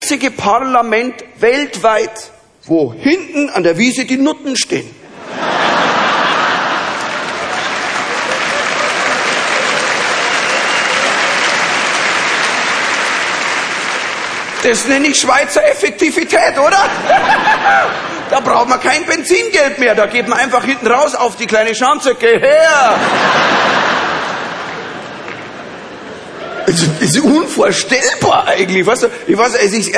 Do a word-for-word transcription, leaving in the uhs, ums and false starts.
einzige Parlament weltweit, wo hinten an der Wiese die Nutten stehen. Das nenne ich Schweizer Effektivität, oder? Da braucht man kein Benzingeld mehr. Da geht man einfach hinten raus auf die kleine Schanze. Geh her! Das ist unvorstellbar eigentlich. Weißt du, ich weiß, als ich